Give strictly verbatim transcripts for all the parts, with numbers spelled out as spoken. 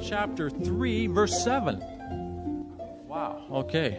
chapter three, verse seven. Wow, okay.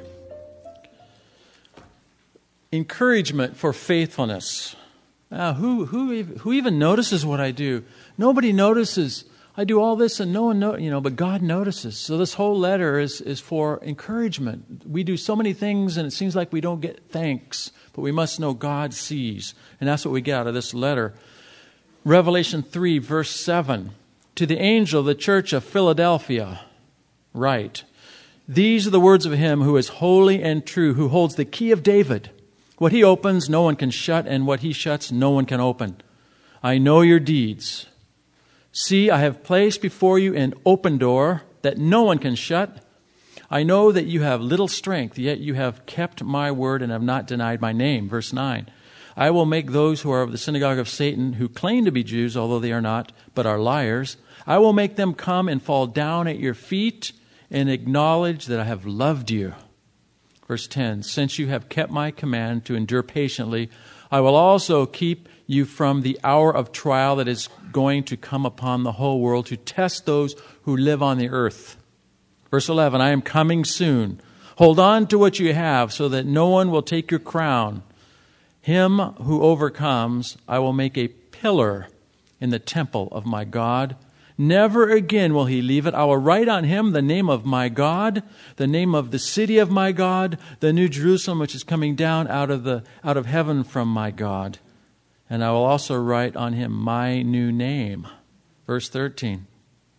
Encouragement for faithfulness. Now, who who who even notices what I do? Nobody notices. I do all this and no one know, you know, but God notices. So this whole letter is is for encouragement. We do so many things and it seems like we don't get thanks, but we must know God sees. And that's what we get out of this letter. Revelation three, verse seven. To the angel of the church of Philadelphia, write, these are the words of him who is holy and true, who holds the key of David. What he opens, no one can shut, and what he shuts, no one can open. I know your deeds. See, I have placed before you an open door that no one can shut. I know that you have little strength, yet you have kept my word and have not denied my name. Verse nine. I will make those who are of the synagogue of Satan, who claim to be Jews, although they are not, but are liars, I will make them come and fall down at your feet and acknowledge that I have loved you. Verse ten, since you have kept my command to endure patiently, I will also keep you from the hour of trial that is going to come upon the whole world to test those who live on the earth. Verse eleven, I am coming soon. Hold on to what you have so that no one will take your crown. Him who overcomes, I will make a pillar in the temple of my God. Never again will he leave it. I will write on him the name of my God, the name of the city of my God, the new Jerusalem which is coming down out of the out of heaven from my God. And I will also write on him my new name. Verse thirteen.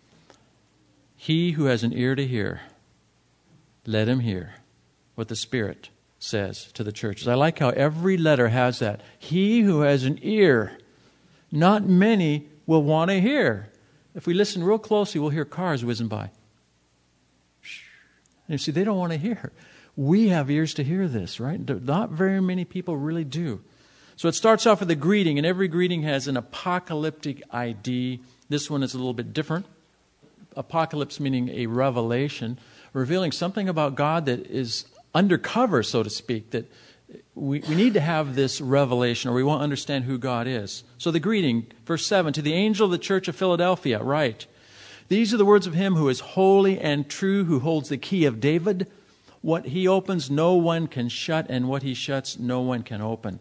He who has an ear to hear, let him hear what the Spirit says to the churches. I like how every letter has that. He who has an ear, not many will want to hear. If we listen real closely, we'll hear cars whizzing by. And you see, they don't want to hear. We have ears to hear this, right? Not very many people really do. So it starts off with a greeting, and every greeting has an apocalyptic I D. This one is a little bit different. Apocalypse meaning a revelation, revealing something about God that is undercover, so to speak, that we, we need to have this revelation or we won't understand who God is. So the greeting, verse seven, to the angel of the church of Philadelphia, write, these are the words of him who is holy and true, who holds the key of David. What he opens, no one can shut, and what he shuts, no one can open.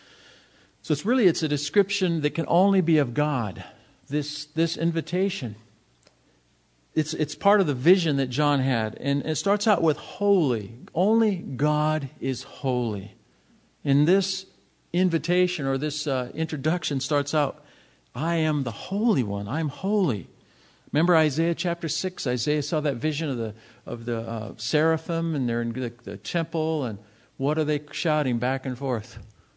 So it's really, it's a description that can only be of God, this, this invitation. It's it's part of the vision that John had. And it starts out with holy. Only God is holy. And this invitation or this uh, introduction starts out, I am the Holy One. I'm holy. Remember Isaiah chapter six? Isaiah saw that vision of the of the uh, seraphim, and they're in the, the temple. And what are they shouting back and forth?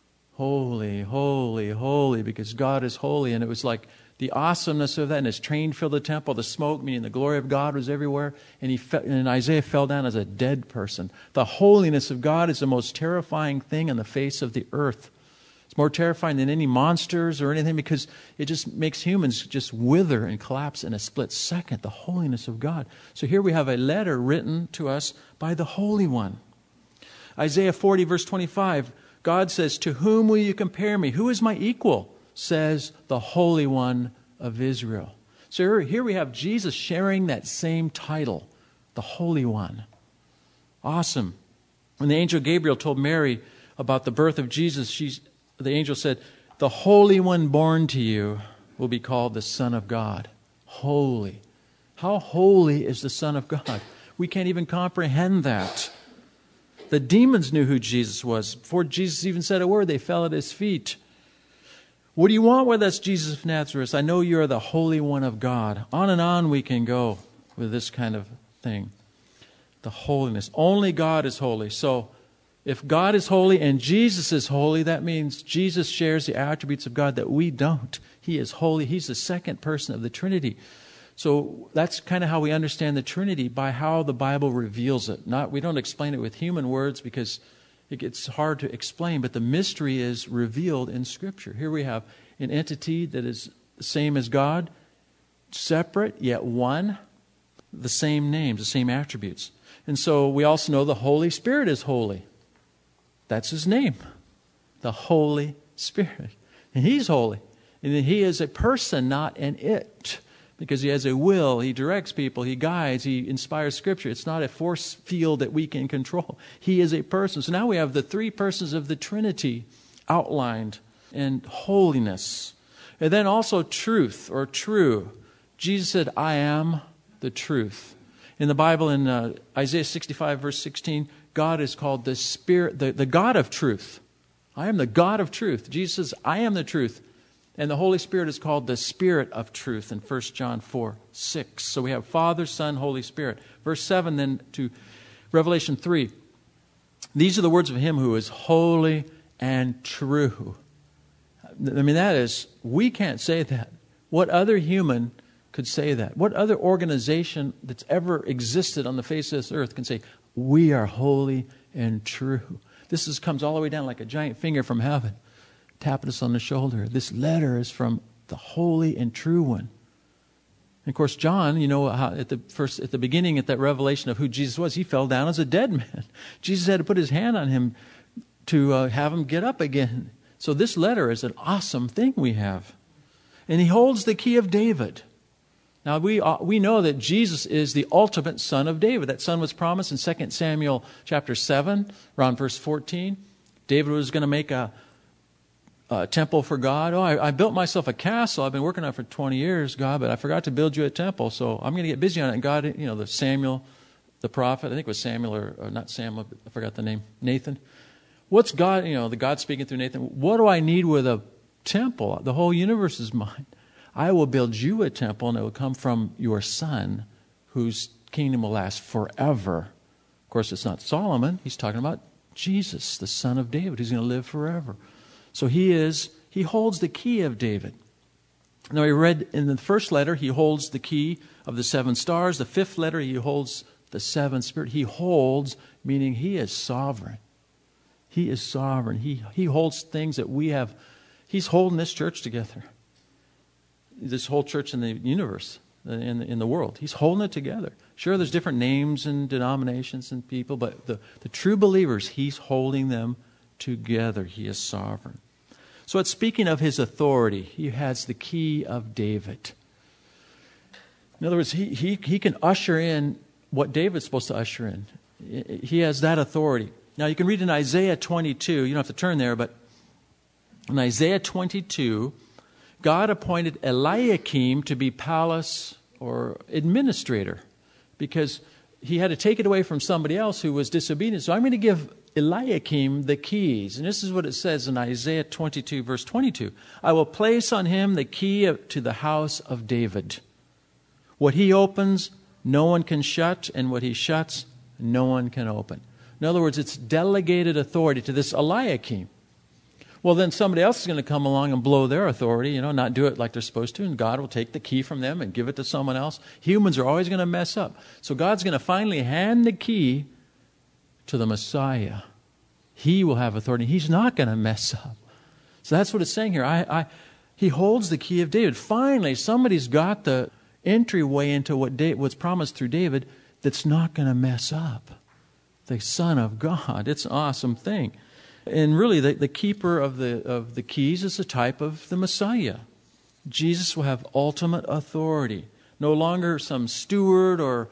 Holy, holy, holy, because God is holy. And it was like the awesomeness of that, and his train filled the temple, the smoke, meaning the glory of God was everywhere, and he fe- and Isaiah fell down as a dead person. The holiness of God is the most terrifying thing on the face of the earth. It's more terrifying than any monsters or anything because it just makes humans just wither and collapse in a split second, the holiness of God. So here we have a letter written to us by the Holy One. Isaiah forty, verse twenty-five, God says, to whom will you compare me? Who is my equal? Says the Holy One of Israel. So here we have Jesus sharing that same title, the Holy One. Awesome. When the angel Gabriel told Mary about the birth of Jesus, she's, the angel said, the Holy One born to you will be called the Son of God. Holy. How holy is the Son of God? We can't even comprehend that. The demons knew who Jesus was. Before Jesus even said a word, they fell at his feet. What do you want with us, Jesus of Nazareth? I know you are the Holy One of God. On and on we can go with this kind of thing. The holiness. Only God is holy. So if God is holy and Jesus is holy, that means Jesus shares the attributes of God that we don't. He is holy. He's the second person of the Trinity. So that's kind of how we understand the Trinity, by how the Bible reveals it. Not we don't explain it with human words because it gets hard to explain, but the mystery is revealed in Scripture. Here we have an entity that is the same as God, separate yet one, the same names, the same attributes. And so we also know the Holy Spirit is holy. That's his name, the Holy Spirit. And he's holy. And he is a person, not an it. because he has a will. He directs people. He guides. He inspires Scripture. It's not a force field that we can control. He is a person. So now we have the three persons of the Trinity outlined, and holiness. And then also truth or true. Jesus said, I am the truth. In the Bible, in uh, Isaiah sixty-five, verse sixteen, God is called the Spirit, the, the God of truth. I am the God of truth. Jesus says, I am the truth. And the Holy Spirit is called the Spirit of truth in First John four, six. So we have Father, Son, Holy Spirit. Verse seven then to Revelation three. These are the words of him who is holy and true. I mean, that is, we can't say that. What other human could say that? What other organization that's ever existed on the face of this earth can say, we are holy and true? This is, comes all the way down like a giant finger from heaven, tapping us on the shoulder. This letter is from the holy and true one. And of course, John, you know, how at the first, at the beginning, at that revelation of who Jesus was, he fell down as a dead man. Jesus had to put his hand on him to uh, have him get up again. So this letter is an awesome thing we have. And he holds the key of David. Now, we uh, we know that Jesus is the ultimate son of David. That son was promised in Second Samuel chapter seven, around verse fourteen. David was going to make a, a temple for God. Oh, I, I built myself a castle. I've been working on it for twenty years, God, but I forgot to build you a temple. So I'm going to get busy on it. And God, you know, the Samuel, the prophet, I think it was Samuel or, or not Samuel, I forgot the name, Nathan. What's God, you know, the God speaking through Nathan, what do I need with a temple? The whole universe is mine. I will build you a temple, and it will come from your son, whose kingdom will last forever. Of course, it's not Solomon. He's talking about Jesus, the son of David, who's going to live forever. So he is, he holds the key of David. Now, we read in the first letter, he holds the key of the seven stars. The fifth letter, he holds the seven spirit. He holds, meaning he is sovereign. He is sovereign. He, he holds things that we have. He's holding this church together. This whole church in the universe, in the, in the world. He's holding it together. Sure, there's different names and denominations and people, but the, the true believers, he's holding them together. He is sovereign. So it's speaking of his authority. He has the key of David. In other words, he, he, he can usher in what David's supposed to usher in. He has that authority. Now, you can read in Isaiah twenty-two. You don't have to turn there, but in Isaiah twenty-two, God appointed Eliakim to be palace or administrator because he had to take it away from somebody else who was disobedient. So I'm going to give Eliakim the keys. And this is what it says in Isaiah twenty-two, verse twenty-two. I will place on him the key of, to the house of David. What he opens, no one can shut, and what he shuts, no one can open. In other words, it's delegated authority to this Eliakim. Well, then somebody else is going to come along and blow their authority, you know, not do it like they're supposed to, and God will take the key from them and give it to someone else. Humans are always going to mess up. So God's going to finally hand the key to the Messiah. He will have authority. He's not going to mess up. So that's what it's saying here. I, I, he holds the key of David. Finally, somebody's got the entryway into what David, what's promised through David that's not going to mess up. The Son of God. It's an awesome thing. And really, the, the keeper of the of the keys is a type of the Messiah. Jesus will have ultimate authority. No longer some steward or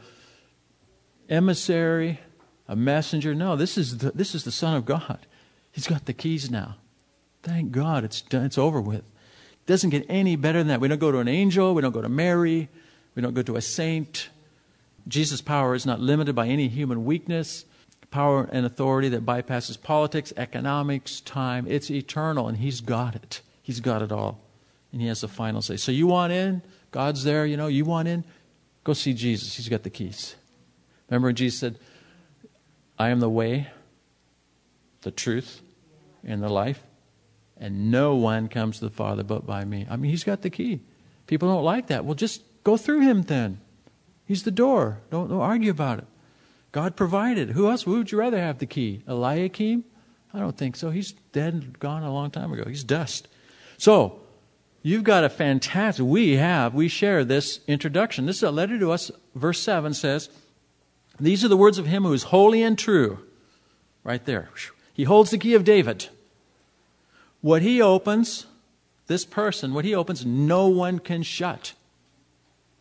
emissary, a messenger. No, this is the, this is the Son of God. He's got the keys now. Thank God it's done, it's over with. It doesn't get any better than that. We don't go to an angel. We don't go to Mary. We don't go to a saint. Jesus' power is not limited by any human weakness. Power and authority that bypasses politics, economics, time. It's eternal, and he's got it. He's got it all. And he has the final say. So you want in? God's there, you know. You want in? Go see Jesus. He's got the keys. Remember when Jesus said, I am the way, the truth, and the life, and no one comes to the Father but by me. I mean, he's got the key. People don't like that. Well, just go through him then. He's the door. Don't, don't argue about it. God provided. Who else? Who would you rather have the key? Eliakim? I don't think so. He's dead and gone a long time ago. He's dust. So, you've got a fantastic, we have, we share this introduction. This is a letter to us. Verse seven says, these are the words of him who is holy and true. Right there. He holds the key of David. What he opens, this person, what he opens, no one can shut.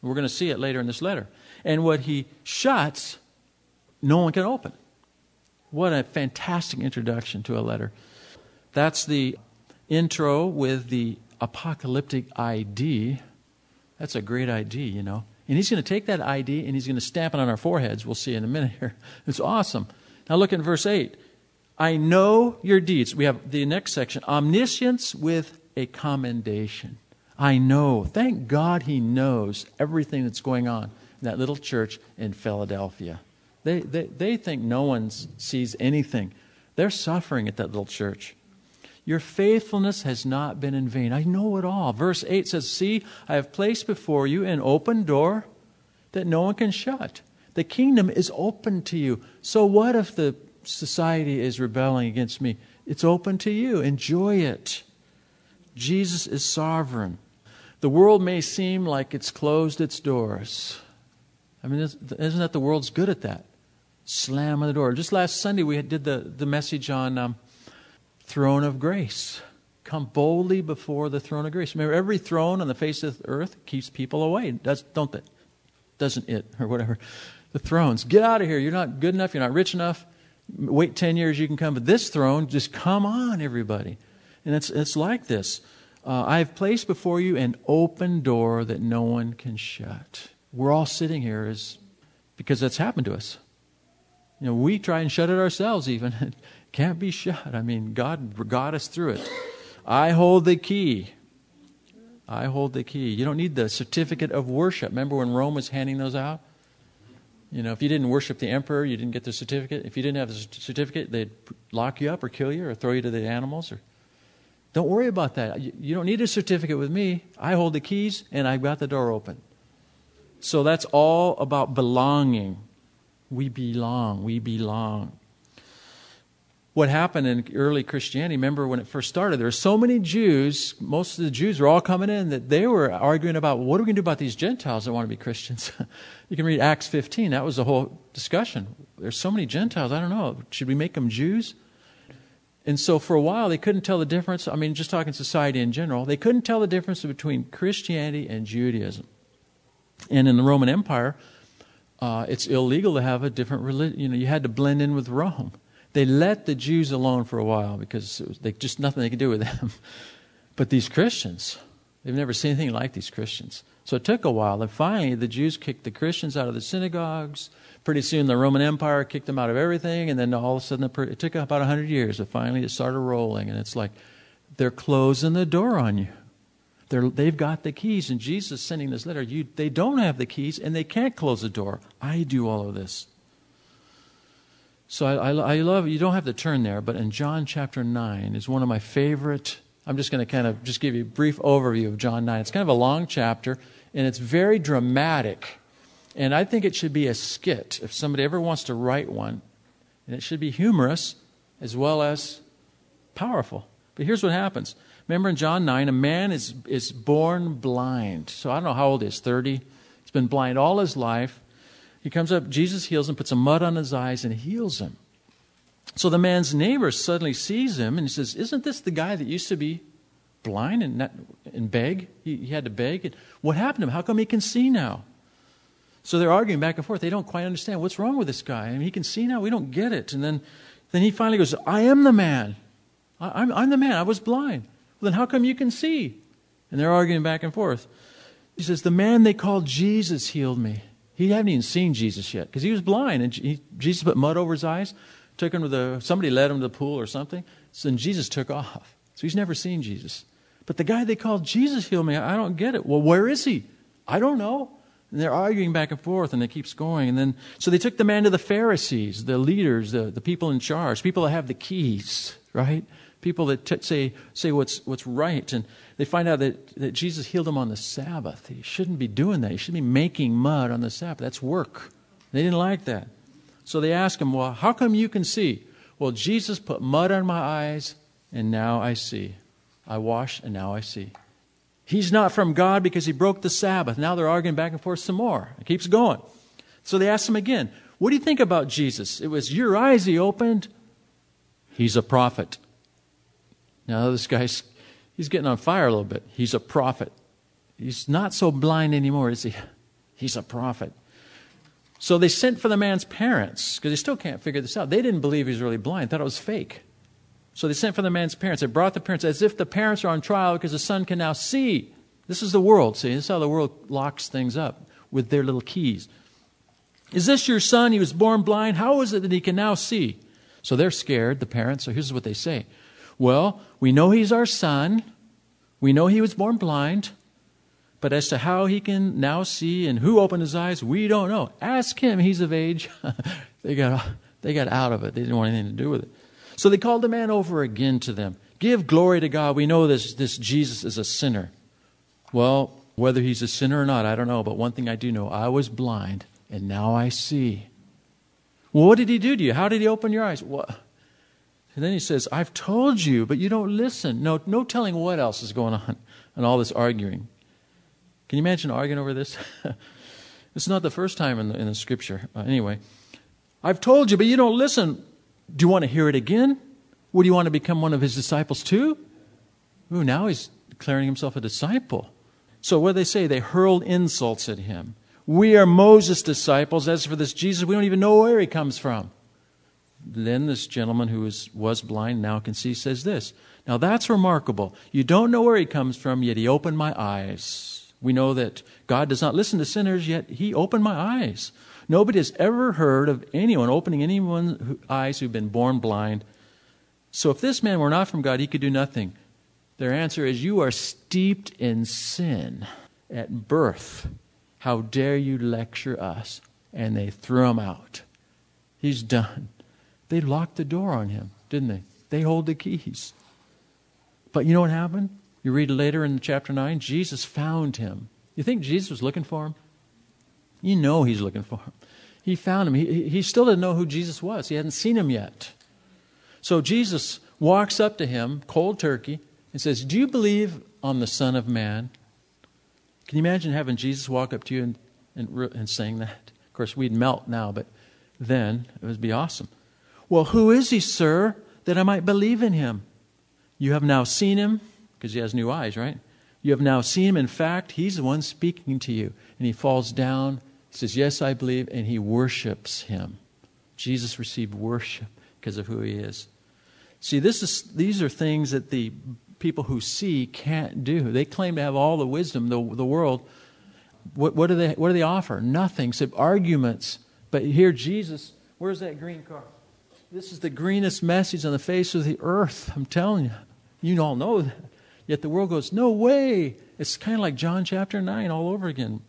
We're going to see it later in this letter. And what he shuts, no one can open. What a fantastic introduction to a letter. That's the intro with the apocalyptic I D. That's a great I D, you know. And he's going to take that I D and he's going to stamp it on our foreheads. We'll see in a minute here. It's awesome. Now look at verse eight. I know your deeds. We have the next section. Omniscience with a commendation. I know. Thank God he knows everything that's going on in that little church in Philadelphia. They, they, they think no one sees anything. They're suffering at that little church. Your faithfulness has not been in vain. I know it all. Verse eight says, see, I have placed before you an open door that no one can shut. The kingdom is open to you. So what if the society is rebelling against me? It's open to you. Enjoy it. Jesus is sovereign. The world may seem like it's closed its doors. I mean, isn't that the world's good at that? Slam on the door. Just last Sunday we did the, the message on um, throne of grace. Come boldly before the throne of grace. Remember, every throne on the face of the earth keeps people away. Does, don't they? Doesn't it? Or whatever. The thrones. Get out of here. You're not good enough. You're not rich enough. Wait ten years, you can come. But this throne, just come on, everybody. And it's, it's like this. Uh, I have placed before you an open door that no one can shut. We're all sitting here as, because that's happened to us. You know, we try and shut it ourselves even. It can't be shut. I mean, God got us through it. I hold the key. I hold the key. You don't need the certificate of worship. Remember when Rome was handing those out? You know, if you didn't worship the emperor, you didn't get the certificate. If you didn't have the certificate, they'd lock you up or kill you or throw you to the animals. Or don't worry about that. You don't need a certificate with me. I hold the keys and I've got the door open. So that's all about belonging. We belong. We belong. What happened in early Christianity, remember when it first started, there were so many Jews, most of the Jews were all coming in, that they were arguing about, what are we going to do about these Gentiles that want to be Christians? You can read Acts fifteen. That was the whole discussion. There's so many Gentiles. I don't know. Should we make them Jews? And so for a while, they couldn't tell the difference. I mean, just talking society in general, they couldn't tell the difference between Christianity and Judaism. And in the Roman Empire, uh, it's illegal to have a different religion. You know, you had to blend in with Rome. They let the Jews alone for a while because it was they, just nothing they could do with them. But these Christians, they've never seen anything like these Christians. So it took a while. And finally, the Jews kicked the Christians out of the synagogues. Pretty soon, the Roman Empire kicked them out of everything. And then all of a sudden, it took about one hundred years. But finally, it started rolling. And it's like they're closing the door on you. They're, they've got the keys. And Jesus is sending this letter. You, they don't have the keys, and they can't close the door. I do all of this. So I, I, I love, you don't have to turn there, but in John chapter nine is one of my favorite, I'm just going to kind of just give you a brief overview of John nine. It's kind of a long chapter, and it's very dramatic. And I think it should be a skit if somebody ever wants to write one. And it should be humorous as well as powerful. But here's what happens. Remember in John nine, a man is, is born blind. So I don't know how old he is, thirty. He's been blind all his life. He comes up, Jesus heals him, puts some mud on his eyes, and heals him. So the man's neighbor suddenly sees him, and he says, isn't this the guy that used to be blind and, not, and beg? He, he had to beg. What happened to him? How come he can see now? So they're arguing back and forth. They don't quite understand. What's wrong with this guy? I mean, he can see now. We don't get it. And then, then he finally goes, I am the man. I, I'm, I'm the man. I was blind. Well, then how come you can see? And they're arguing back and forth. He says, the man they called Jesus healed me. He hadn't even seen Jesus yet because he was blind. And he, Jesus put mud over his eyes, took him to the, somebody led him to the pool or something. So then Jesus took off. So he's never seen Jesus. But the guy they called Jesus healed me. I don't get it. Well, where is he? I don't know. And they're arguing back and forth, and it keeps going. And then, so they took the man to the Pharisees, the leaders, the, the people in charge, people that have the keys, right? People that t- say say what's what's right. And they find out that, that Jesus healed them on the Sabbath. He shouldn't be doing that. He shouldn't be making mud on the Sabbath. That's work. They didn't like that. So they asked him, well, how come you can see? Well, Jesus put mud on my eyes, and now I see. I washed, and now I see. He's not from God because he broke the Sabbath. Now they're arguing back and forth some more. It keeps going. So they asked him again, what do you think about Jesus? It was your eyes he opened. He's a prophet. Now this guy's, he's getting on fire a little bit. He's a prophet. He's not so blind anymore, is he? He's a prophet. So they sent for the man's parents, because they still can't figure this out. They didn't believe he was really blind, thought it was fake. So they sent for the man's parents. They brought the parents as if the parents are on trial because the son can now see. This is the world, see? This is how the world locks things up with their little keys. Is this your son? He was born blind. How is it that he can now see? So they're scared, the parents. So here's what they say. Well, we know he's our son. We know he was born blind. But as to how he can now see and who opened his eyes, we don't know. Ask him. He's of age. they got they got out of it. They didn't want anything to do with it. So they called the man over again to them. Give glory to God. We know this, this Jesus is a sinner. Well, whether he's a sinner or not, I don't know. But one thing I do know, I was blind and now I see. Well, what did he do to you? How did he open your eyes? What? And then he says, I've told you, but you don't listen. No, no telling what else is going on and all this arguing. Can you imagine arguing over this? It's not the first time in the, in the scripture. Uh, anyway, I've told you, but you don't listen. Do you want to hear it again? Would you want to become one of his disciples too? Ooh, now he's declaring himself a disciple. So what do they say? They hurled insults at him. We are Moses' disciples. As for this Jesus, we don't even know where he comes from. Then this gentleman who was, was blind, now can see, says this. Now that's remarkable. You don't know where he comes from, yet he opened my eyes. We know that God does not listen to sinners, yet he opened my eyes. Nobody has ever heard of anyone opening anyone's eyes who've been born blind. So if this man were not from God, he could do nothing. Their answer is, you are steeped in sin at birth. How dare you lecture us? And they threw him out. He's done. They locked the door on him, didn't they? They hold the keys. But you know what happened? You read later in chapter nine, Jesus found him. You think Jesus was looking for him? You know he's looking for him. He found him. He, he still didn't know who Jesus was. He hadn't seen him yet. So Jesus walks up to him, cold turkey, and says, do you believe on the Son of Man? Can you imagine having Jesus walk up to you and, and, and saying that? Of course, we'd melt now, but then it would be awesome. Well, who is he, sir, that I might believe in him? You have now seen him, because he has new eyes, right? You have now seen him. In fact, he's the one speaking to you. And he falls down. He says, yes, I believe. And he worships him. Jesus received worship because of who he is. See, this is these are things that the people who see can't do. They claim to have all the wisdom, the, the world. What, what, do they, what do they offer? Nothing except arguments. But here Jesus, where's that green car? This is the greenest message on the face of the earth. I'm telling you. You all know that. Yet the world goes, no way. It's kind of like John chapter nine all over again.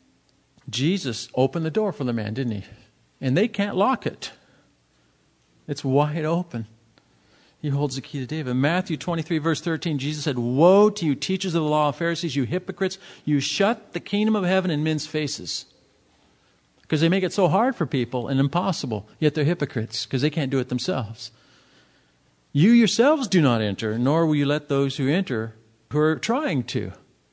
Jesus opened the door for the man, didn't he? And they can't lock it. It's wide open. He holds the key to David. Matthew twenty-three, verse thirteen, Jesus said, woe to you, teachers of the law, Pharisees, you hypocrites. You shut the kingdom of heaven in men's faces. Because they make it so hard for people and impossible. Yet they're hypocrites because they can't do it themselves. You yourselves do not enter, nor will you let those who enter who are trying to.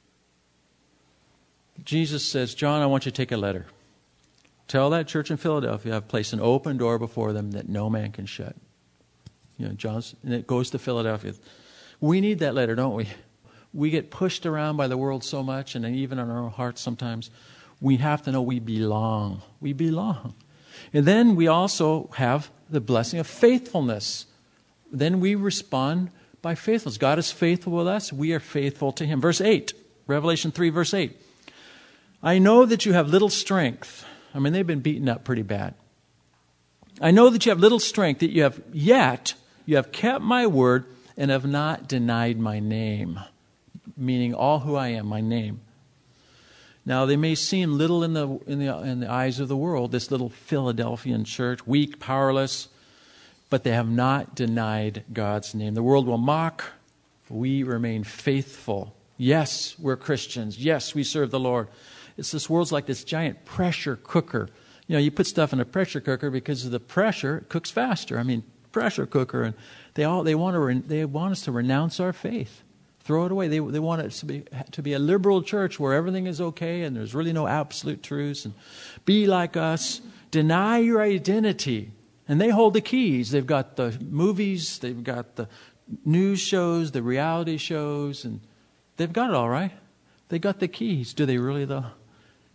Jesus says, John, I want you to take a letter. Tell that church in Philadelphia I've placed an open door before them that no man can shut. You know, John's, and it goes to Philadelphia. We need that letter, don't we? We get pushed around by the world so much, and even in our own hearts sometimes. We have to know we belong. We belong. And then we also have the blessing of faithfulness. Then we respond by faithfulness. God is faithful with us. We are faithful to him. Verse eight, Revelation three, verse eight. I know that you have little strength. I mean, they've been beaten up pretty bad. I know that you have little strength, that you have yet, you have kept my word and have not denied my name. Meaning all who I am, my name. Now, they may seem little in the, in the, in the eyes of the world, this little Philadelphian church, weak, powerless, but they have not denied God's name. The world will mock. We remain faithful. Yes, we're Christians. Yes, we serve the Lord. It's this world's like this giant pressure cooker. You know, you put stuff in a pressure cooker because of the pressure, it cooks faster. I mean, pressure cooker, and they all they want to they want us to renounce our faith, throw it away. They they want it to be to be a liberal church where everything is okay and there's really no absolute truths, and be like us, deny your identity. And they hold the keys. They've got the movies, they've got the news shows, the reality shows, and they've got it all right. They got the keys. Do they really, though?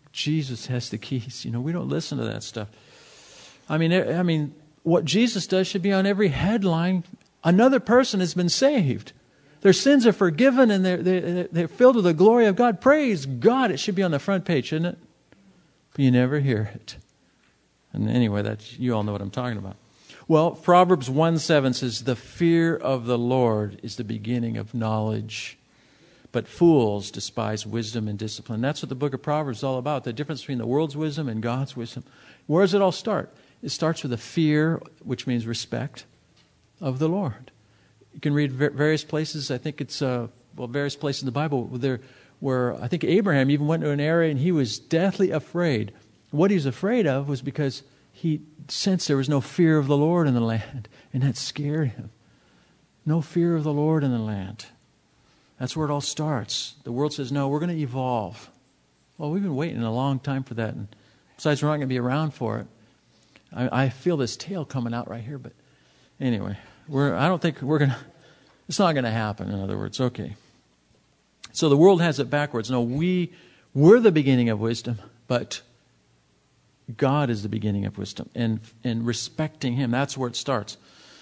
Jesus has the keys. You know, we don't listen to that stuff. I mean, I mean, what Jesus does should be on every headline. Another person has been saved. Their sins are forgiven and they're, they're, they're filled with the glory of God. Praise God. It should be on the front page, shouldn't it? But you never hear it. And anyway, that's, you all know what I'm talking about. Well, Proverbs one seven says, the fear of the Lord is the beginning of knowledge, but fools despise wisdom and discipline. That's what the book of Proverbs is all about, the difference between the world's wisdom and God's wisdom. Where does it all start? It starts with a fear, which means respect, of the Lord. You can read various places. I think it's, uh, well, various places in the Bible there where I think Abraham even went to an area and he was deathly afraid. What he was afraid of was because he sensed there was no fear of the Lord in the land, and that scared him. No fear of the Lord in the land. That's where it all starts. The world says, no, we're going to evolve. Well, we've been waiting a long time for that, and besides, we're not going to be around for it. I, I feel this tail coming out right here, but anyway, we're, I don't think we're going to, it's not going to happen, in other words. Okay. So the world has it backwards. No, we, we're the beginning of wisdom, but God is the beginning of wisdom. And, and respecting Him, that's where it starts.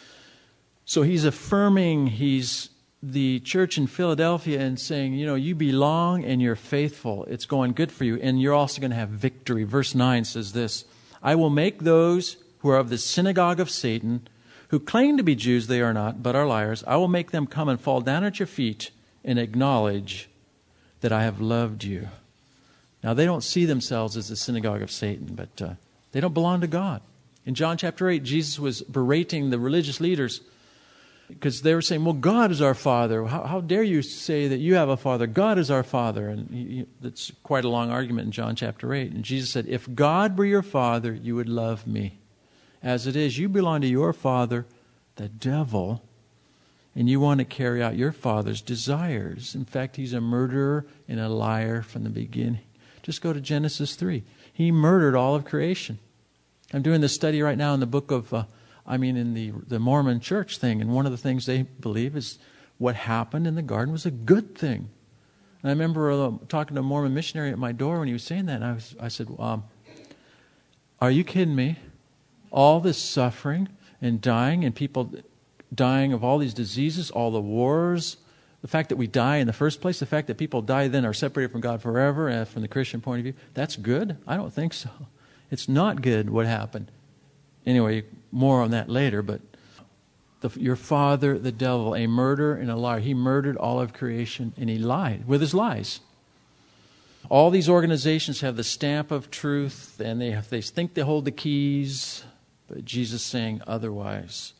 So He's affirming He's the church in Philadelphia and saying, you know, you belong and you're faithful. It's going good for you. And you're also going to have victory. Verse nine says this, I will make those who are of the synagogue of Satan, who claim to be Jews, they are not, but are liars. I will make them come and fall down at your feet and acknowledge that I have loved you. Now, they don't see themselves as the synagogue of Satan, but uh, they don't belong to God. In John chapter eight, Jesus was berating the religious leaders because they were saying, well, God is our Father. How, how dare you say that you have a Father? God is our Father. And he, he, that's quite a long argument in John chapter eight. And Jesus said, if God were your Father, you would love me. As it is, you belong to your father, the devil, and you want to carry out your father's desires. In fact, he's a murderer and a liar from the beginning. Just go to Genesis three. He murdered all of creation. I'm doing this study right now in the book of, uh, I mean, in the, the Mormon church thing, and one of the things they believe is what happened in the garden was a good thing. And I remember uh, talking to a Mormon missionary at my door when he was saying that, and I, was, I said, um, are you kidding me? All this suffering and dying and people dying of all these diseases, all the wars, the fact that we die in the first place, the fact that people die then are separated from God forever, and from the Christian point of view, that's good? I don't think so. It's not good what happened. Anyway, more on that later, but the, your father, the devil, a murderer and a liar, he murdered all of creation and he lied with his lies. All these organizations have the stamp of truth and they, have, they think they hold the keys, but Jesus is saying otherwise.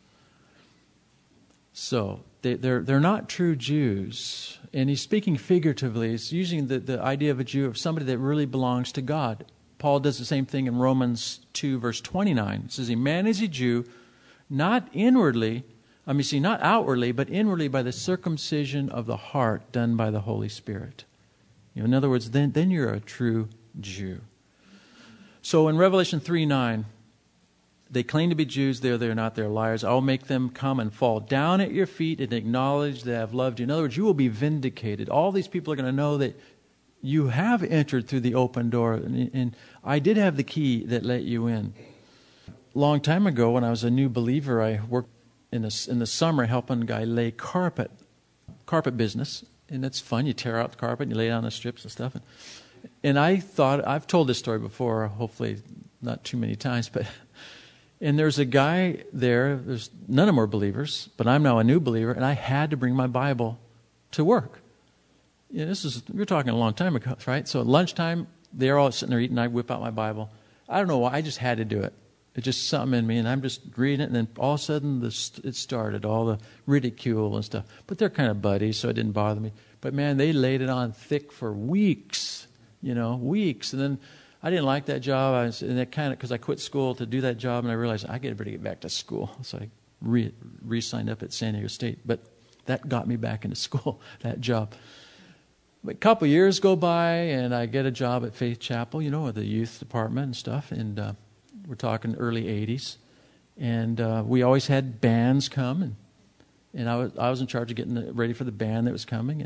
So they, they're they're not true Jews, and he's speaking figuratively. He's using the, the idea of a Jew of somebody that really belongs to God. Paul does the same thing in Romans two, verse twenty-nine. It says, a man is a Jew, not inwardly, I mean, see, not outwardly, but inwardly by the circumcision of the heart done by the Holy Spirit. You know, in other words, then, then you're a true Jew. So in Revelation three nine, they claim to be Jews, they're, they're not, they're liars. I'll make them come and fall down at your feet and acknowledge that I've loved you. In other words, you will be vindicated. All these people are going to know that you have entered through the open door, and, and I did have the key that let you in. A long time ago, when I was a new believer, I worked in the, in the summer helping a guy lay carpet, carpet business. And it's fun. You tear out the carpet and you lay down the strips and stuff. And, and I thought, I've told this story before, hopefully not too many times, but and there's a guy there, there's none of them were believers, but I'm now a new believer, and I had to bring my Bible to work. You know, this is, we're talking a long time ago, right? So at lunchtime, they're all sitting there eating, I whip out my Bible. I don't know why, I just had to do it. It's just something in me, and I'm just reading it, and then all of a sudden this, it started, all the ridicule and stuff. But they're kind of buddies, so it didn't bother me. But man, they laid it on thick for weeks, you know, weeks. And then I didn't like that job. I was, and that kind of, because I quit school to do that job, and I realized I got to get back to school. So I re, re-signed up at San Diego State. But that got me back into school, that job. But a couple of years go by, and I get a job at Faith Chapel, you know, with the youth department and stuff. And uh, we're talking early eighties. And uh, we always had bands come, and, and I was I was in charge of getting the, ready for the band that was coming. And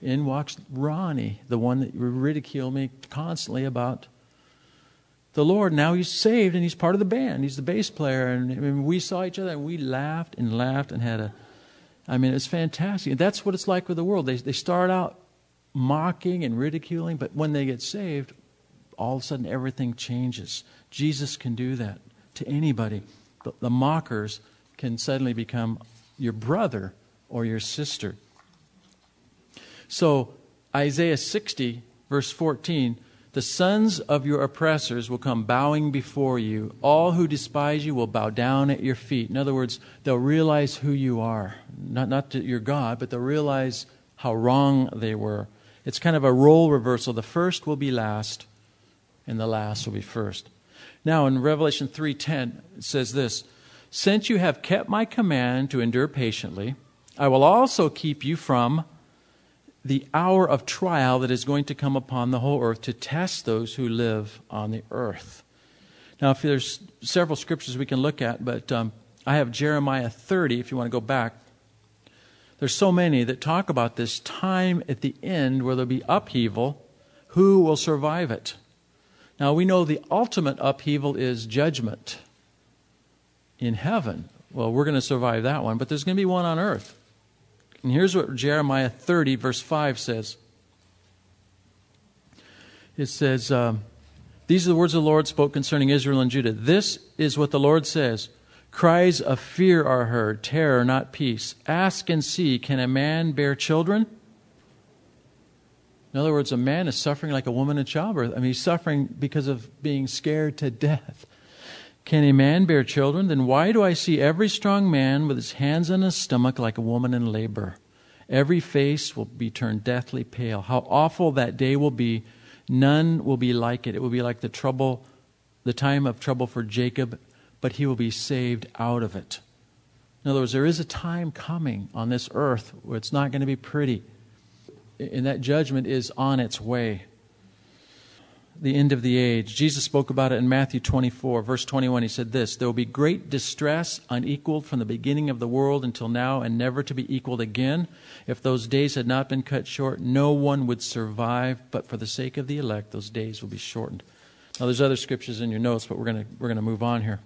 in walks Ronnie, the one that ridiculed me constantly about the Lord. Now he's saved and he's part of the band. He's the bass player. And I mean, we saw each other and we laughed and laughed and had a, I mean, it's fantastic. And that's what it's like with the world. They, they start out mocking and ridiculing, but when they get saved, all of a sudden everything changes. Jesus can do that to anybody. The, the mockers can suddenly become your brother or your sister. So Isaiah sixty, verse fourteen, the sons of your oppressors will come bowing before you. All who despise you will bow down at your feet. In other words, they'll realize who you are. Not, not that you're God, but they'll realize how wrong they were. It's kind of a role reversal. The first will be last, and the last will be first. Now, in Revelation three ten, it says this, since you have kept my command to endure patiently, I will also keep you from the hour of trial that is going to come upon the whole earth to test those who live on the earth. Now, if there's several scriptures we can look at, but um, I have Jeremiah thirty, if you want to go back. There's so many that talk about this time at the end where there'll be upheaval. Who will survive it? Now, we know the ultimate upheaval is judgment in heaven. Well, we're going to survive that one, but there's going to be one on earth. And here's what Jeremiah thirty, verse five says. It says, um, these are the words of the Lord spoke concerning Israel and Judah. This is what the Lord says. Cries of fear are heard, terror, not peace. Ask and see, can a man bear children? In other words, a man is suffering like a woman in childbirth. I mean, he's suffering because of being scared to death. Can a man bear children? Then why do I see every strong man with his hands on his stomach like a woman in labor? Every face will be turned deathly pale. How awful that day will be. None will be like it. It will be like the trouble, the time of trouble for Jacob, but he will be saved out of it. In other words, there is a time coming on this earth where it's not going to be pretty. And that judgment is on its way. The end of the age. Jesus spoke about it in Matthew twenty-four, verse twenty-one. He said this, there will be great distress, unequaled from the beginning of the world until now, and never to be equaled again. If those days had not been cut short, no one would survive, but for the sake of the elect, those days will be shortened. Now, there's other scriptures in your notes, but we're going to we're going to move on here.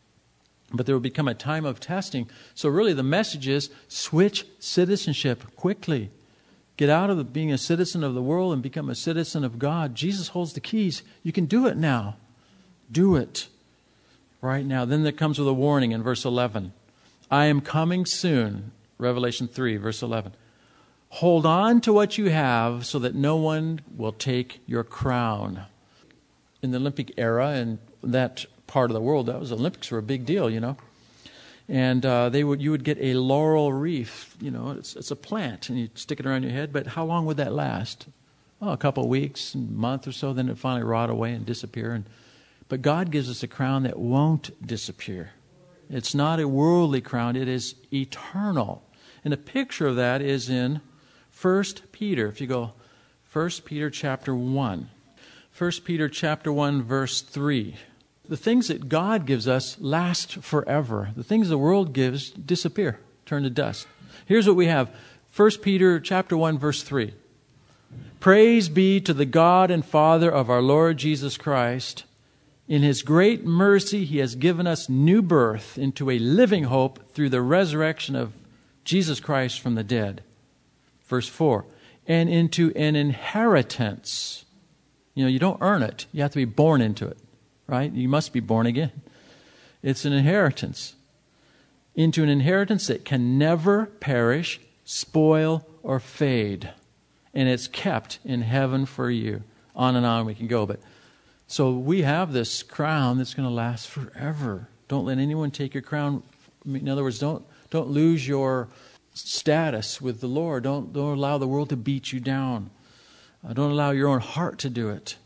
But there will become a time of testing. So really the message is switch citizenship quickly. Get out of the, being a citizen of the world and become a citizen of God. Jesus holds the keys. You can do it now. Do it right now. Then there comes with a warning in verse eleven. I am coming soon. Revelation three, verse eleven. Hold on to what you have so that no one will take your crown. In the Olympic era and that part of the world, that was Olympics were a big deal, you know. And uh, they would, you would get a laurel wreath. You know, it's, it's a plant, and you stick it around your head. But how long would that last? Oh, a couple of weeks, a month or so. Then it finally rot away and disappear. And, but God gives us a crown that won't disappear. It's not a worldly crown. It is eternal. And a picture of that is in First Peter. If you go First Peter chapter one. First Peter chapter one, verse three. The things that God gives us last forever. The things the world gives disappear, turn to dust. Here's what we have. First Peter chapter one, verse three. Praise be to the God and Father of our Lord Jesus Christ. In His great mercy, He has given us new birth into a living hope through the resurrection of Jesus Christ from the dead. Verse four. And into an inheritance. You know, you don't earn it. You have to be born into it. Right? You must be born again. It's an inheritance. Into an inheritance that can never perish, spoil, or fade. And it's kept in heaven for you. On and on we can go. But so we have this crown that's going to last forever. Don't let anyone take your crown. In other words, don't don't lose your status with the Lord. Don't, don't allow the world to beat you down. Uh, don't allow your own heart to do it.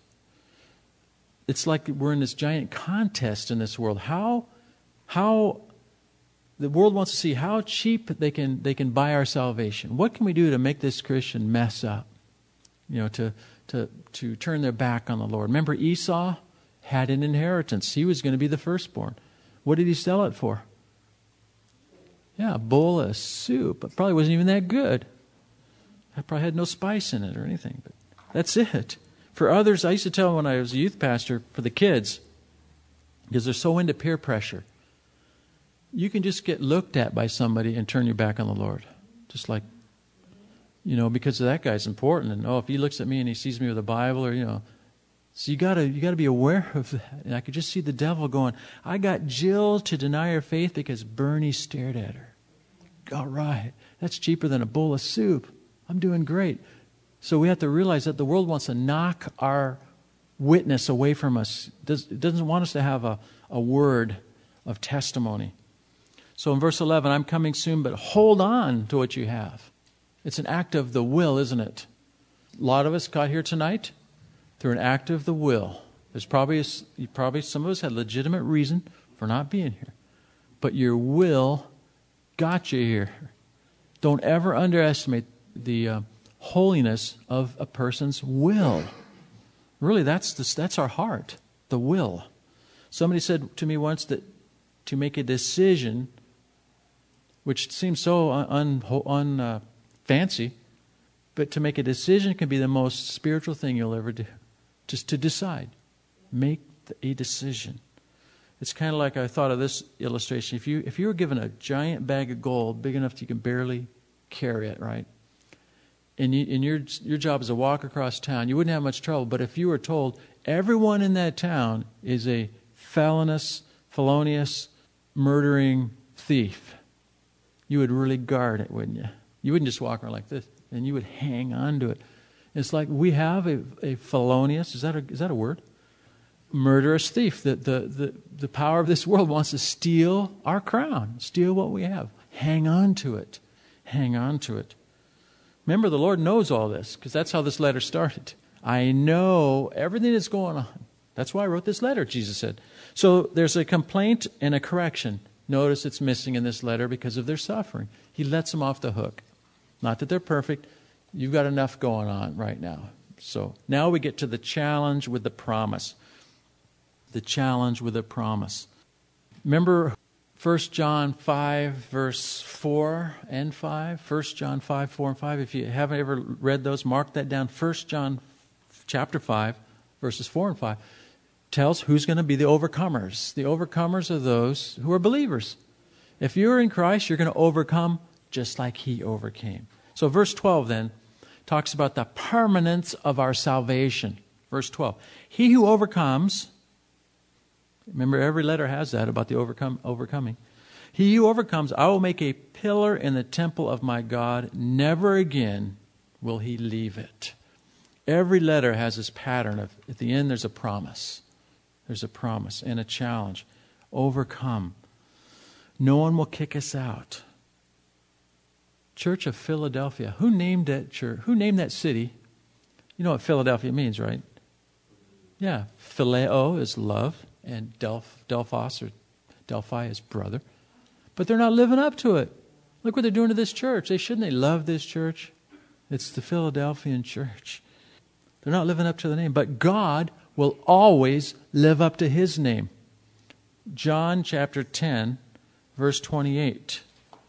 It's like we're in this giant contest in this world. How, how the world wants to see how cheap they can they can buy our salvation. What can we do to make this Christian mess up? You know, to to to turn their back on the Lord. Remember, Esau had an inheritance. He was going to be the firstborn. What did he sell it for? Yeah, a bowl of soup. It probably wasn't even that good. I probably had no spice in it or anything, but that's it. For others, I used to tell them when I was a youth pastor, for the kids, because they're so into peer pressure, you can just get looked at by somebody and turn your back on the Lord. Just like, you know, because that guy's important. And, oh, if he looks at me and he sees me with a Bible or, you know. So you gotta you gotta be aware of that. And I could just see the devil going, I got Jill to deny her faith because Bernie stared at her. All right. That's cheaper than a bowl of soup. I'm doing great. So we have to realize that the world wants to knock our witness away from us. It doesn't want us to have a, a word of testimony. So in verse eleven, I'm coming soon, but hold on to what you have. It's an act of the will, isn't it? A lot of us got here tonight through an act of the will. There's probably, a, probably some of us had legitimate reason for not being here. But your will got you here. Don't ever underestimate the uh, holiness of a person's will. Really, that's the, that's our heart, the will. Somebody said to me once that to make a decision, which seems so un, un, uh, fancy, but to make a decision can be the most spiritual thing you'll ever do. Just to decide. Make a decision. It's kind of like I thought of this illustration. If you if you were given a giant bag of gold, big enough that you can barely carry it, right? And, you, and your your job is to walk across town, you wouldn't have much trouble. But if you were told everyone in that town is a felonious, felonious, murdering thief, you would really guard it, wouldn't you? You wouldn't just walk around like this, and you would hang on to it. It's like we have a, a felonious, is that a, is that a word? Murderous thief. The, the, the, the power of this world wants to steal our crown, steal what we have. Hang on to it. Hang on to it. Remember, the Lord knows all this, because that's how this letter started. I know everything that's going on. That's why I wrote this letter, Jesus said. So there's a complaint and a correction. Notice it's missing in this letter because of their suffering. He lets them off the hook. Not that they're perfect. You've got enough going on right now. So now we get to the challenge with the promise. The challenge with the promise. Remember First John five, verse four and five? First John five, four and five. If you haven't ever read those, mark that down. First John chapter five, verses four and five. Tells who's going to be the overcomers. The overcomers are those who are believers. If you're in Christ, you're going to overcome just like He overcame. So verse twelve then talks about the permanence of our salvation. Verse twelve. He who overcomes, remember every letter has that about the overcome, overcoming. He who overcomes, I will make a pillar in the temple of my God. Never again will he leave it. Every letter has this pattern of, at the end there's a promise. There's a promise and a challenge. Overcome. No one will kick us out. Church of Philadelphia. Who named that church? Who named that city? You know what Philadelphia means, right? Yeah. Phileo is love, and Delph, Delphos or Delphi is brother. But they're not living up to it. Look what they're doing to this church. They shouldn't they love this church? It's the Philadelphian church. They're not living up to the name. But God will always live up to His name. John chapter ten, verse twenty-eight.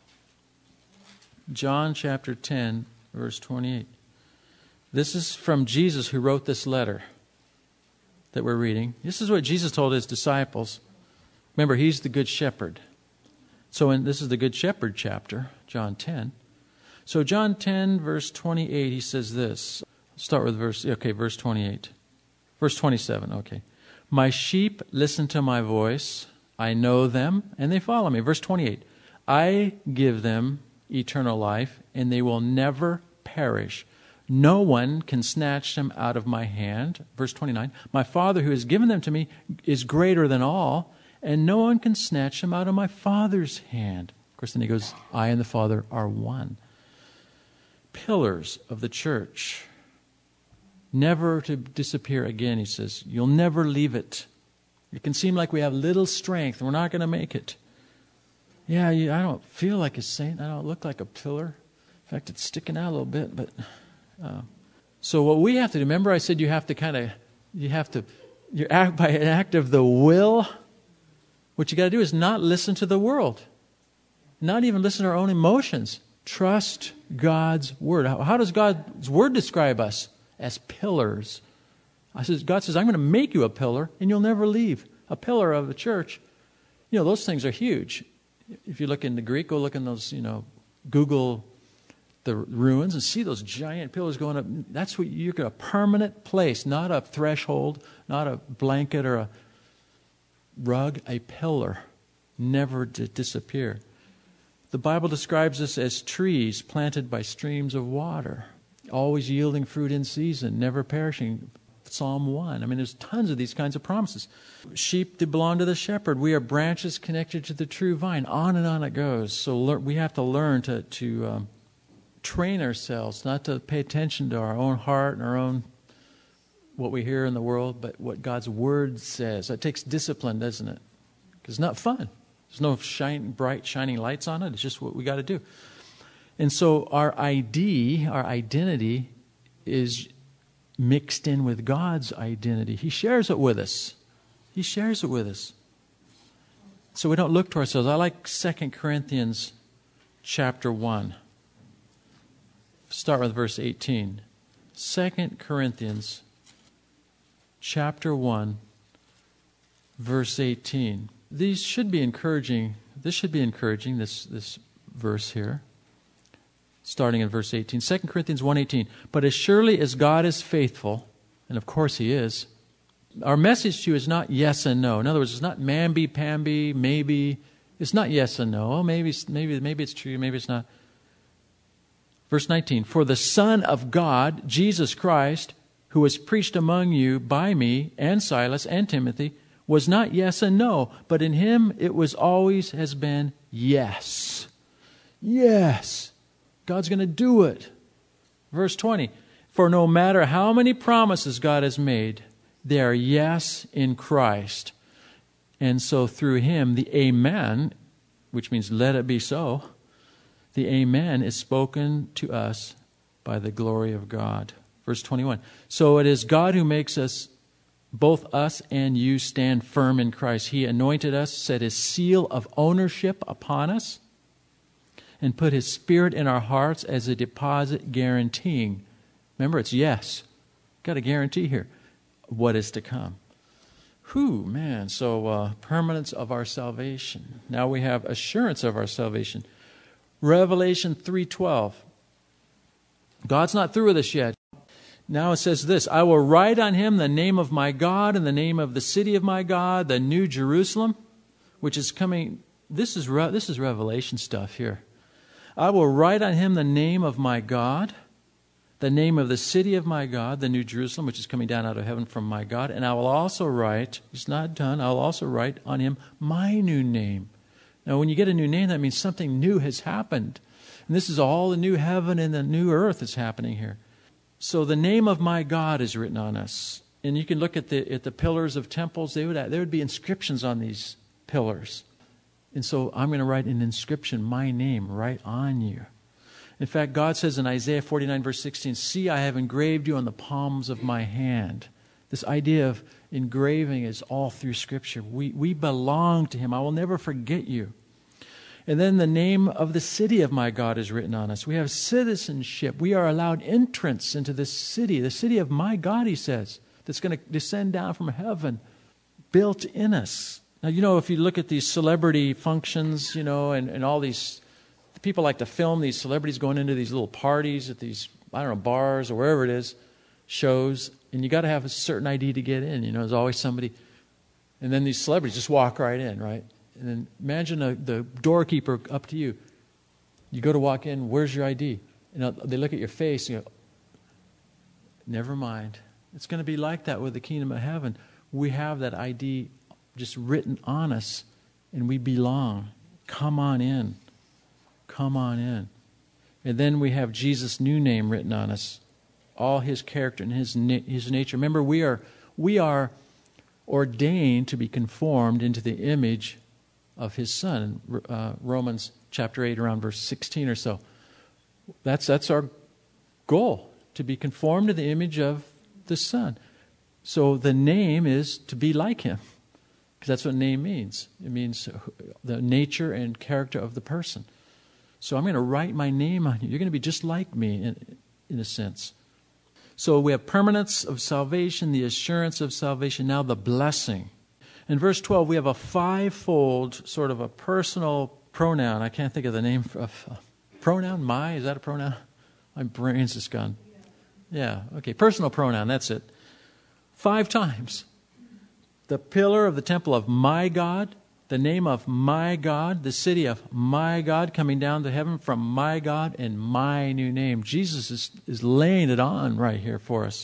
John chapter ten, verse twenty-eight. This is from Jesus who wrote this letter that we're reading. This is what Jesus told His disciples. Remember, He's the Good Shepherd. So in, this is the Good Shepherd chapter, John ten. So John ten, verse twenty-eight, He says this. Let's start with verse, okay, verse twenty-eight. Verse twenty-seven, okay. My sheep listen to my voice. I know them, and they follow me. Verse twenty-eight. I give them eternal life, and they will never perish. No one can snatch them out of my hand. Verse twenty-nine. My Father who has given them to me is greater than all, and no one can snatch them out of my Father's hand. Of course, then he goes, I and the Father are one. Pillars of the church. Never to disappear again, he says. You'll never leave it. It can seem like we have little strength. We're not going to make it. Yeah, you, I don't feel like a saint. I don't look like a pillar. In fact, it's sticking out a little bit. But uh, so what we have to do, remember I said you have to kind of, you have to, you act by an act of the will. What you got to do is not listen to the world. Not even listen to our own emotions. Trust God's Word. How, how does God's Word describe us? As pillars. I says, God says, I'm going to make you a pillar and you'll never leave. A pillar of a church. You know, those things are huge. If you look in the Greek, go look in those, you know, Google the ruins and see those giant pillars going up. That's what you're a permanent place, not a threshold, not a blanket or a rug, a pillar, never to disappear. The Bible describes us as trees planted by streams of water, always yielding fruit in season, never perishing. Psalm one. I mean, there's tons of these kinds of promises. Sheep that belong to the shepherd. We are branches connected to the true vine. On and on it goes. So lear- we have to learn to, to um, train ourselves, not to pay attention to our own heart and our own, what we hear in the world, but what God's Word says. It takes discipline, doesn't it? Because it's not fun. There's no shine, bright, shining lights on it. It's just what we got to do. And so our I D, our identity, is mixed in with God's identity. He shares it with us. He shares it with us. So we don't look to ourselves. I like Second Corinthians chapter one. Start with verse eighteen. Second Corinthians chapter one, verse eighteen. These should be encouraging. This should be encouraging, this, this verse here. Starting in verse eighteen. Second Corinthians one eighteen. But as surely as God is faithful, and of course He is, our message to you is not yes and no. In other words, it's not mamby-pamby, maybe. It's not yes and no. Oh, maybe, maybe, maybe it's true, maybe it's not. Verse nineteen. For the Son of God, Jesus Christ, who was preached among you by me and Silas and Timothy, was not yes and no, but in Him it was always has been yes. Yes. God's going to do it. Verse twenty, for no matter how many promises God has made, they are yes in Christ. And so through Him, the Amen, which means let it be so, the Amen is spoken to us by the glory of God. Verse twenty-one, so it is God who makes us, both us and you, stand firm in Christ. He anointed us, set His seal of ownership upon us, and put His Spirit in our hearts as a deposit guaranteeing. Remember, it's yes. Got a guarantee here. What is to come. Whew, man. So, uh, permanence of our salvation. Now we have assurance of our salvation. Revelation three twelve. God's not through with us yet. Now it says this, I will write on him the name of my God and the name of the city of my God, the New Jerusalem, which is coming. This is, re- this is Revelation stuff here. I will write on him the name of my God, the name of the city of my God, the New Jerusalem, which is coming down out of heaven from my God. And I will also write, it's not done, I will also write on him my new name. Now, when you get a new name, that means something new has happened. And this is all the new heaven and the new earth is happening here. So the name of my God is written on us. And you can look at the at the pillars of temples. They would there would be inscriptions on these pillars. And so I'm going to write an inscription, my name, right on you. In fact, God says in Isaiah forty-nine, verse sixteen, see, I have engraved you on the palms of my hand. This idea of engraving is all through Scripture. We, we belong to Him. I will never forget you. And then the name of the city of my God is written on us. We have citizenship. We are allowed entrance into this city, the city of my God, He says, that's going to descend down from heaven, built in us. Now, you know, if you look at these celebrity functions, you know, and, and all these, people like to film these celebrities going into these little parties at these, I don't know, bars or wherever it is, shows, and you got to have a certain I D to get in. You know, there's always somebody, and then these celebrities just walk right in, right? And then imagine a, the doorkeeper up to you. You go to walk in, where's your I D? And they look at your face and you go, never mind. It's going to be like that with the kingdom of heaven. We have that I D just written on us, and we belong. Come on in. Come on in. And then we have Jesus' new name written on us, all His character and His na- His nature. Remember, we are we are ordained to be conformed into the image of His Son. Uh, Romans chapter eight, around verse sixteen or so. That's that's our goal, to be conformed to the image of the Son. So the name is to be like Him, because that's what name means. It means the nature and character of the person. So I'm going to write my name on you. You're going to be just like me in, in a sense. So we have permanence of salvation, the assurance of salvation, now the blessing. In verse twelve, we have a fivefold sort of a personal pronoun. I can't think of the name of uh, pronoun. My, is that a pronoun? My brain's just gone. Yeah, okay. Personal pronoun, that's it. Five times. The pillar of the temple of my God, the name of my God, the city of my God coming down to heaven from my God and my new name. Jesus is, is laying it on right here for us.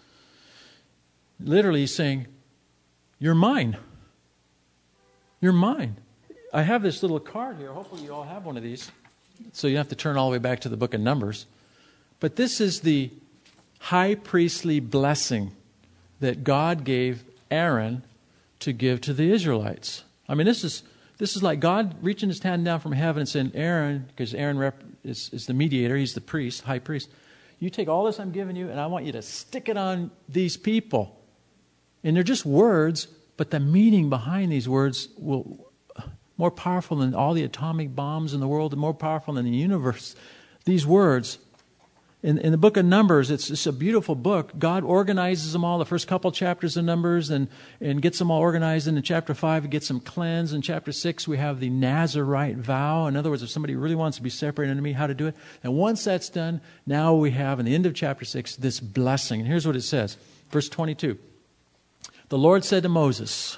Literally he's saying, you're mine. You're mine. I have this little card here. Hopefully you all have one of these. So you have to turn all the way back to the book of Numbers. But this is the high priestly blessing that God gave Aaron to give to the Israelites. I mean, this is this is like God reaching his hand down from heaven and saying, Aaron, because Aaron rep, is, is the mediator, he's the priest, high priest. You take all this I'm giving you and I want you to stick it on these people. And they're just words, but the meaning behind these words will more powerful than all the atomic bombs in the world, and more powerful than the universe. These words, in, in the book of Numbers, it's, it's a beautiful book. God organizes them all, the first couple chapters of Numbers, and, and gets them all organized. And in chapter five, it gets them cleansed. In chapter six, we have the Nazirite vow. In other words, if somebody really wants to be separated from me, how to do it. And once that's done, now we have, in the end of chapter six, this blessing. And here's what it says. Verse twenty-two. The Lord said to Moses,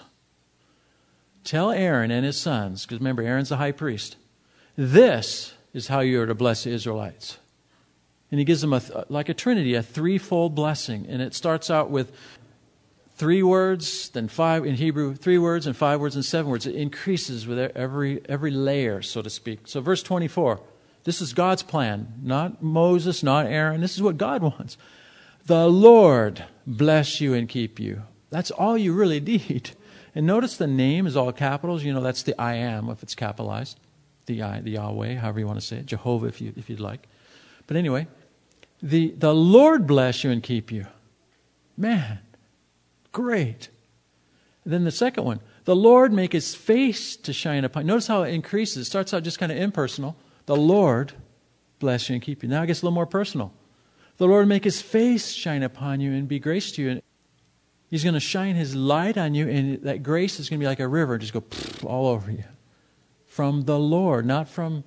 tell Aaron and his sons, because remember, Aaron's the high priest, this is how you are to bless the Israelites. And he gives them, a, like a trinity, a threefold blessing. And it starts out with three words, then five in Hebrew, three words and five words and seven words. It increases with every, every layer, so to speak. So verse twenty-four, this is God's plan, not Moses, not Aaron. This is what God wants. The Lord bless you and keep you. That's all you really need. And notice the name is all capitals. You know, that's the I am if it's capitalized. The I, the Yahweh, however you want to say it. Jehovah if, you, if you'd like. But anyway, the, the Lord bless you and keep you. Man, great. And then the second one, the Lord make his face to shine upon you. Notice how it increases. It starts out just kind of impersonal. The Lord bless you and keep you. Now it gets a little more personal. The Lord make his face shine upon you and be gracious to you. And he's going to shine his light on you, and that grace is going to be like a river, just go all over you. From the Lord, not from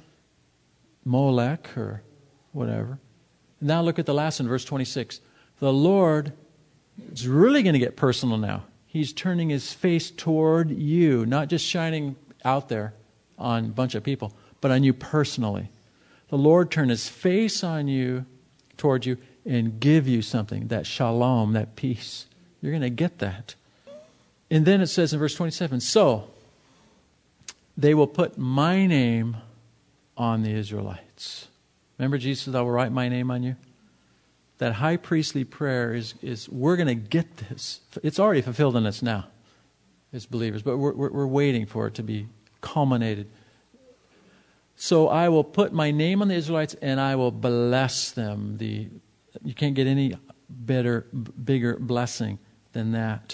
Molech or whatever. Now look at the last one, verse twenty-six. The Lord is really going to get personal now. He's turning his face toward you, not just shining out there on a bunch of people, but on you personally. The Lord turn his face on you, toward you, and give you something, that shalom, that peace. You're going to get that. And then it says in verse twenty-seven, so they will put my name on the Israelites. Remember Jesus said, I will write my name on you? That high priestly prayer is, is we're going to get this. It's already fulfilled in us now as believers, but we're, we're, we're waiting for it to be culminated. So I will put my name on the Israelites and I will bless them. The, you can't get any better, bigger blessing than that.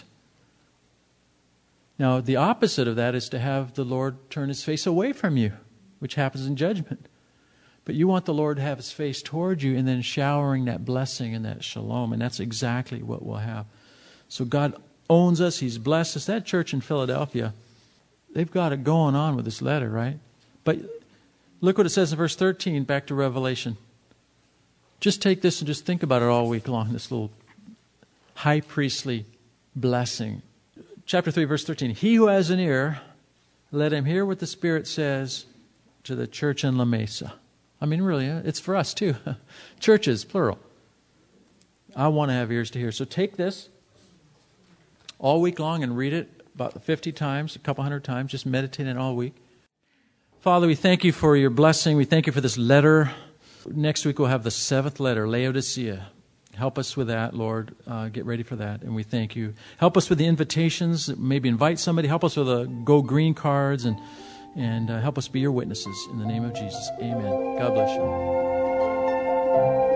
Now, the opposite of that is to have the Lord turn his face away from you, which happens in judgment. But you want the Lord to have his face toward you and then showering that blessing and that shalom. And that's exactly what we'll have. So God owns us. He's blessed us. That church in Philadelphia, they've got it going on with this letter, right? But look what it says in verse thirteen, back to Revelation. Just take this and just think about it all week long, this little high priestly blessing. Chapter three, verse thirteen. He who has an ear, let him hear what the Spirit says to the church in La Mesa. I mean, really, it's for us too. Churches, plural. I want to have ears to hear. So take this all week long and read it about fifty times, a couple hundred times. Just meditate on it all week. Father, we thank you for your blessing. We thank you for this letter. Next week we'll have the seventh letter, Laodicea. Help us with that, Lord. Uh, get ready for that, and we thank you. Help us with the invitations. Maybe invite somebody. Help us with the Go Green cards, and and uh, help us be your witnesses. In the name of Jesus, amen. God bless you.